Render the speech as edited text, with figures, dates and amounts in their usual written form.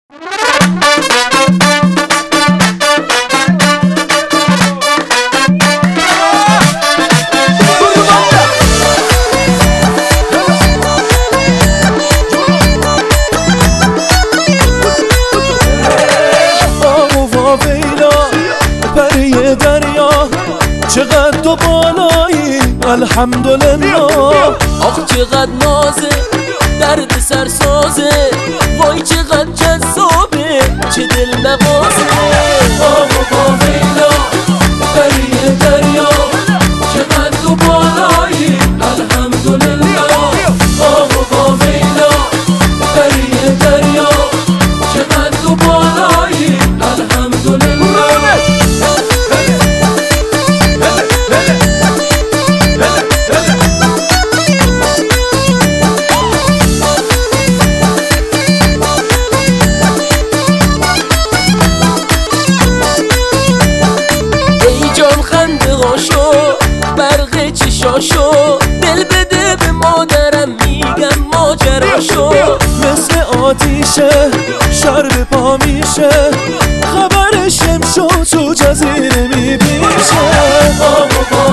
چقدر تو بالایی الحمدلله. آخ چقدر نازه درد سرسازه، وای چقدر جذابه چه دل نوازه. آقا ویلا پری دریا، چقدر تو بالایی الحمدلله. آقا ویلا پری دریا، چقدر تو بالایی الحمدلله. برق چشاشو دل بده به مادرم، میگم ماجراشو. مثل آتیشه شر به پا میشه، خبر شمشو تو جزیره میپیشه.